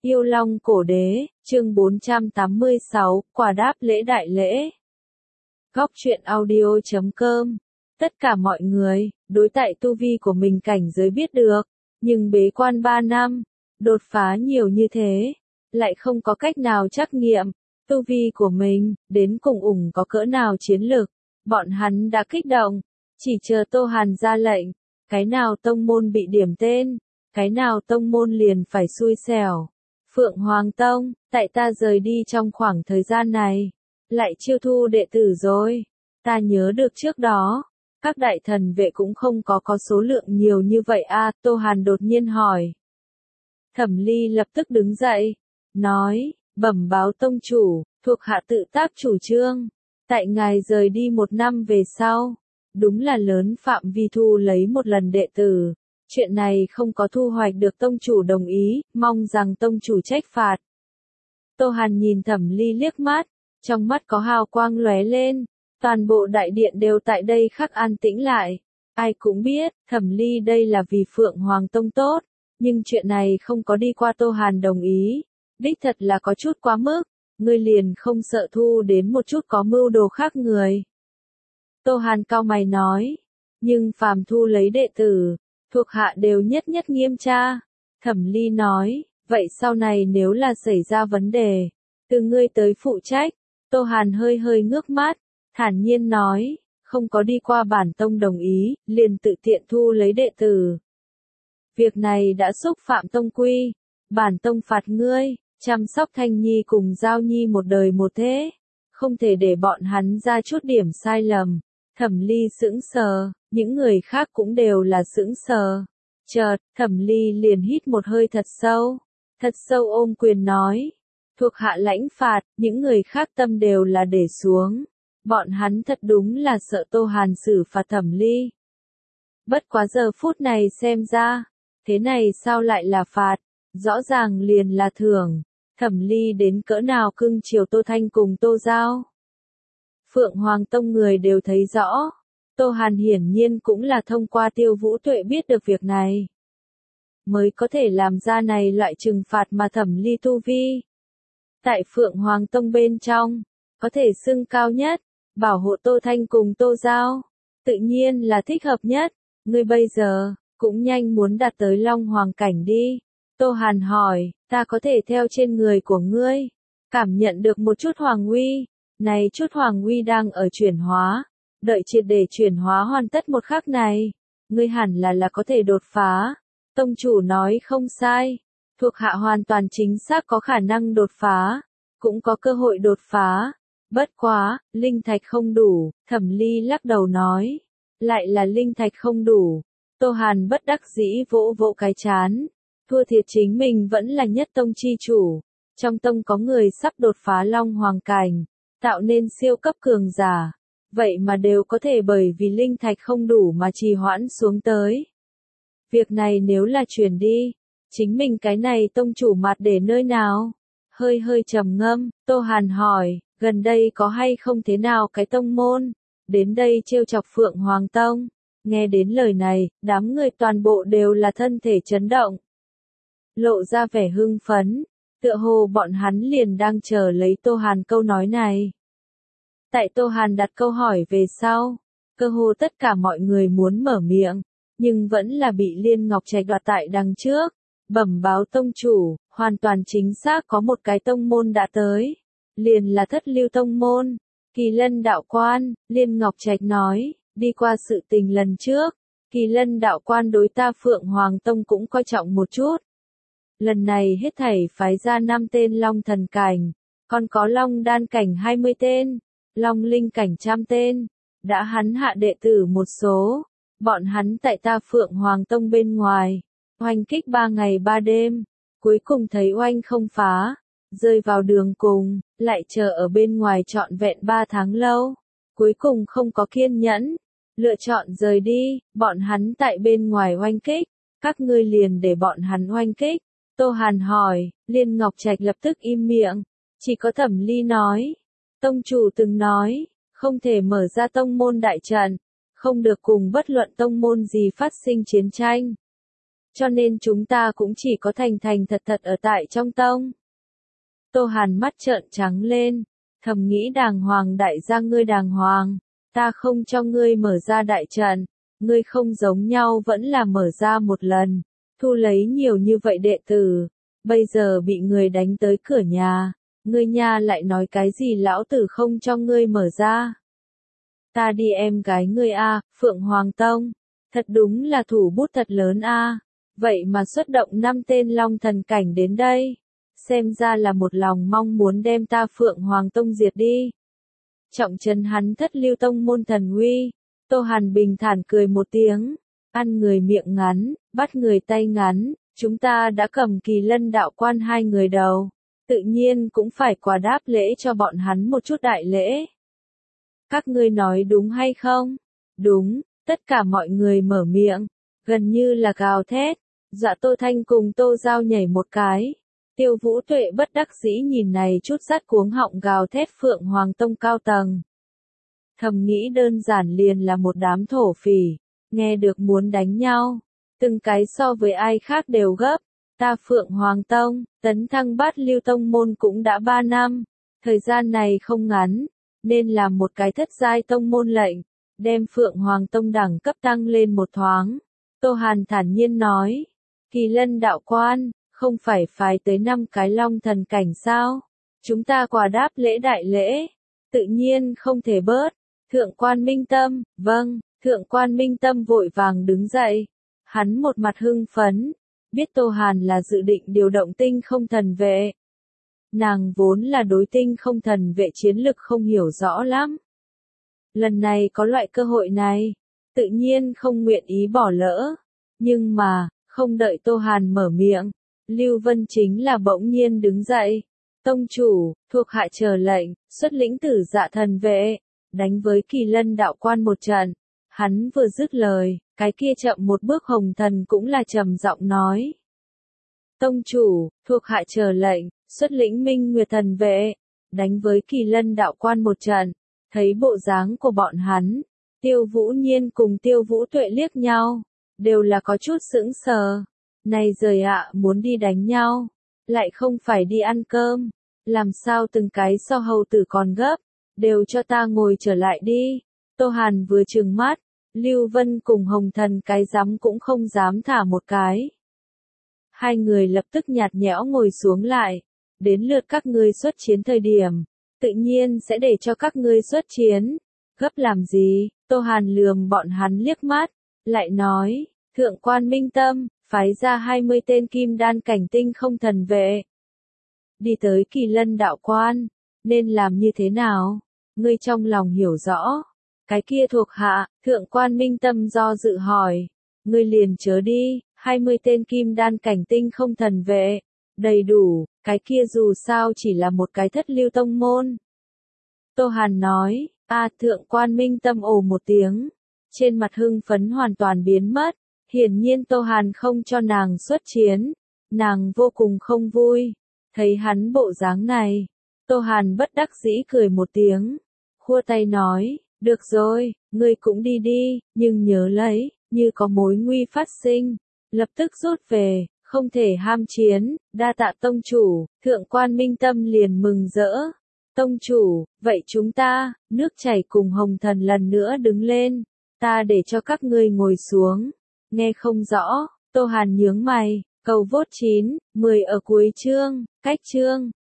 Yêu Long Cổ Đế, chương 486, quả đáp lễ đại lễ. Góc truyện audio.com. Tất cả mọi người, đối tại tu vi của mình cảnh giới biết được, nhưng bế quan 3 năm, đột phá nhiều như thế, lại không có cách nào trắc nghiệm, tu vi của mình, đến cùng có cỡ nào chiến lực, bọn hắn đã kích động, chỉ chờ Tô Hàn ra lệnh, cái nào tông môn bị điểm tên, cái nào tông môn liền phải xui xẻo. Phượng Hoàng Tông, tại ta rời đi trong khoảng thời gian này, lại chiêu thu đệ tử rồi. Ta nhớ được trước đó, các đại thần vệ cũng không có số lượng nhiều như vậy a. Tô Hàn đột nhiên hỏi. Thẩm Ly lập tức đứng dậy, nói, bẩm báo tông chủ, thuộc hạ tự tác chủ trương. Tại ngài rời đi 1 năm về sau, đúng là lớn phạm vi thu lấy một lần đệ tử. Chuyện này không có thu hoạch được tông chủ đồng ý, mong rằng tông chủ trách phạt. Tô Hàn nhìn Thẩm Ly liếc mắt, trong mắt có hào quang lóe lên, toàn bộ đại điện đều tại đây khắc an tĩnh lại. Ai cũng biết, Thẩm Ly đây là vì Phượng Hoàng Tông tốt, nhưng chuyện này không có đi qua Tô Hàn đồng ý, đích thật là có chút quá mức, ngươi liền không sợ thu đến một chút có mưu đồ khác người. Tô Hàn cau mày nói, nhưng phàm thu lấy đệ tử, thuộc hạ đều nhất nghiêm tra. Thẩm Ly nói, vậy sau này nếu là xảy ra vấn đề, từ ngươi tới phụ trách. Tô Hàn hơi ngước mắt, thản nhiên nói, không có đi qua bản tông đồng ý, liền tự tiện thu lấy đệ tử. Việc này đã xúc phạm tông quy, bản tông phạt ngươi, chăm sóc Thanh Nhi cùng Giao Nhi một đời một thế, không thể để bọn hắn ra chút điểm sai lầm. Thẩm Ly sững sờ, những người khác cũng đều là sững sờ. Chợt, Thẩm Ly liền hít một hơi thật sâu ôm quyền nói, thuộc hạ lãnh phạt, những người khác tâm đều là để xuống. Bọn hắn thật đúng là sợ Tô Hàn xử phạt Thẩm Ly. Bất quá giờ phút này xem ra, thế này sao lại là phạt, rõ ràng liền là thưởng. Thẩm Ly đến cỡ nào cưng chiều Tô Thanh cùng Tô Giao. Phượng Hoàng Tông người đều thấy rõ, Tô Hàn hiển nhiên cũng là thông qua Tiêu Vũ Tuệ biết được việc này, mới có thể làm ra này loại trừng phạt mà Thẩm Ly tu vi. Tại Phượng Hoàng Tông bên trong, có thể xưng cao nhất, bảo hộ Tô Thanh cùng Tô Giao, tự nhiên là thích hợp nhất. Ngươi bây giờ, cũng nhanh muốn đạt tới Long Hoàng cảnh đi. Tô Hàn hỏi, ta có thể theo trên người của ngươi, cảm nhận được một chút hoàng uy. Này chút hoàng uy đang ở chuyển hóa, đợi triệt để chuyển hóa hoàn tất một khắc này, ngươi hẳn là có thể đột phá. Tông chủ nói không sai, thuộc hạ hoàn toàn chính xác có khả năng đột phá, cũng có cơ hội đột phá. Bất quá, linh thạch không đủ. Thẩm Ly lắc đầu nói, lại là linh thạch không đủ. Tô Hàn bất đắc dĩ vỗ cái trán, thua thiệt chính mình vẫn là nhất tông chi chủ, trong tông có người sắp đột phá Long Hoàng cảnh, tạo nên siêu cấp cường giả, vậy mà đều có thể bởi vì linh thạch không đủ mà trì hoãn xuống tới. Việc này nếu là truyền đi, chính mình cái này tông chủ mặt để nơi nào? Hơi trầm ngâm, Tô Hàn hỏi, gần đây có hay không thế nào cái tông môn, đến đây trêu chọc Phượng Hoàng Tông? Nghe đến lời này, đám người toàn bộ đều là thân thể chấn động, lộ ra vẻ hưng phấn, tựa hồ bọn hắn liền đang chờ lấy Tô Hàn câu nói này. Tại Tô Hàn đặt câu hỏi về sau, cơ hồ tất cả mọi người muốn mở miệng, nhưng vẫn là bị Liên Ngọc Trạch đoạt tại đằng trước. Bẩm báo tông chủ, hoàn toàn chính xác có một cái tông môn đã tới, liền là Thất Lưu Tông môn, Kỳ Lân Đạo Quan. Liên Ngọc Trạch nói, đi qua sự tình lần trước, Kỳ Lân Đạo Quan đối ta Phượng Hoàng Tông cũng coi trọng một chút. Lần này hết thảy phái ra 5 tên Long Thần Cảnh, còn có Long Đan Cảnh 20 tên, Long Linh Cảnh 100 tên, đã hắn hạ đệ tử một số, bọn hắn tại ta Phượng Hoàng Tông bên ngoài, oanh kích 3 ngày 3 đêm, cuối cùng thấy oanh không phá, rơi vào đường cùng, lại chờ ở bên ngoài trọn vẹn 3 tháng lâu, cuối cùng không có kiên nhẫn, lựa chọn rời đi. Bọn hắn tại bên ngoài oanh kích, các ngươi liền để bọn hắn oanh kích. Tô Hàn hỏi, Liên Ngọc Trạch lập tức im miệng, chỉ có Thẩm Ly nói, tông chủ từng nói, không thể mở ra tông môn đại trận, không được cùng bất luận tông môn gì phát sinh chiến tranh. cho nên chúng ta cũng chỉ có thành thành thật thật ở tại trong tông. Tô Hàn mắt trợn trắng lên, thầm nghĩ đàng hoàng đại gia ngươi đàng hoàng, ta không cho ngươi mở ra đại trận, ngươi không giống nhau vẫn là mở ra một lần, thu lấy nhiều như vậy đệ tử, bây giờ bị người đánh tới cửa nhà, ngươi nha lại nói cái gì lão tử không cho ngươi mở ra. Ta đi em gái ngươi a, Phượng Hoàng Tông, thật đúng là thủ bút thật lớn a, vậy mà xuất động 5 tên Long Thần cảnh đến đây, xem ra là một lòng mong muốn đem ta Phượng Hoàng Tông diệt đi. Trọng trấn hắn Thất Lưu Tông môn thần uy, Tô Hàn bình thản cười một tiếng, ăn người miệng ngắn, bắt người tay ngắn, chúng ta đã cầm Kỳ Lân đạo quan 2 người đầu, tự nhiên cũng phải quả đáp lễ cho bọn hắn một chút đại lễ. Các ngươi nói đúng hay không? Đúng, tất cả mọi người mở miệng, gần như là gào thét, dọa Tô Thanh cùng Tô Giao nhảy một cái. Tiêu Vũ Tuệ bất đắc dĩ nhìn này chút sắt cuống họng gào thét Phượng Hoàng Tông cao tầng. Thầm nghĩ đơn giản liền là một đám thổ phỉ, nghe được muốn đánh nhau, từng cái so với ai khác đều gấp. Ta Phượng Hoàng Tông, tấn thăng Bát Lưu Tông môn cũng đã 3 năm, thời gian này không ngắn, nên làm một cái thất giai tông môn lệnh, đem Phượng Hoàng Tông đẳng cấp tăng lên một thoáng. Tô Hàn thản nhiên nói, Kỳ Lân đạo quan, không phải phái tới 5 cái Long Thần cảnh sao? Chúng ta quả đáp lễ đại lễ, tự nhiên không thể bớt. Thượng quan Minh Tâm, vâng, Thượng quan Minh Tâm vội vàng đứng dậy. Hắn một mặt hưng phấn, biết Tô Hàn là dự định điều động tinh không thần vệ. Nàng vốn là đối tinh không thần vệ chiến lực không hiểu rõ lắm. Lần này có loại cơ hội này, tự nhiên không nguyện ý bỏ lỡ. Nhưng mà, không đợi Tô Hàn mở miệng, Lưu Vân chính là bỗng nhiên đứng dậy. Tông chủ, thuộc hạ chờ lệnh, xuất lĩnh Tử Dạ thần vệ, đánh với Kỳ Lân đạo quan một trận. Hắn vừa dứt lời, cái kia chậm một bước Hồng Thần cũng là trầm giọng nói. Tông chủ, thuộc hạ chờ lệnh, xuất lĩnh Minh Nguyệt thần vệ, đánh với Kỳ Lân đạo quan một trận. Thấy bộ dáng của bọn hắn, Tiêu Vũ Nhiên cùng Tiêu Vũ Tuệ liếc nhau, đều là có chút sững sờ. Này rời ạ, muốn đi đánh nhau, lại không phải đi ăn cơm, làm sao từng cái so hầu tử còn gấp, đều cho ta ngồi trở lại đi. Tô Hàn vừa trừng mắt, Lưu Vân cùng Hồng Thần cái dám cũng không dám thả một cái. Hai người lập tức nhạt nhẽo ngồi xuống lại, đến lượt các ngươi xuất chiến thời điểm, tự nhiên sẽ để cho các ngươi xuất chiến. Gấp làm gì? Tô Hàn lườm bọn hắn liếc mắt, lại nói, Thượng quan Minh Tâm, phái ra 20 tên kim đan cảnh tinh không thần vệ. Đi tới Kỳ Lân đạo quan, nên làm như thế nào? Ngươi trong lòng hiểu rõ. Cái kia thuộc hạ, Thượng quan Minh Tâm do dự hỏi. Ngươi liền chớ đi, 20 tên kim đan cảnh tinh không thần vệ. Đầy đủ, cái kia dù sao chỉ là một cái Thất Lưu tông môn. Tô Hàn nói, Thượng quan Minh Tâm ồ một tiếng. Trên mặt hưng phấn hoàn toàn biến mất. Hiển nhiên Tô Hàn không cho nàng xuất chiến. Nàng vô cùng không vui. Thấy hắn bộ dáng này. Tô Hàn bất đắc dĩ cười một tiếng. Khua tay nói, được rồi, ngươi cũng đi đi, nhưng nhớ lấy, như có mối nguy phát sinh, lập tức rút về, không thể ham chiến, đa tạ tông chủ. Thượng quan Minh Tâm liền mừng rỡ. Tông chủ, vậy chúng ta, nước chảy cùng Hồng Thần lần nữa đứng lên, ta để cho các ngươi ngồi xuống. Nghe không rõ, Tô Hàn nhướng mày, cầu vote 9, 10 ở cuối chương, cách chương.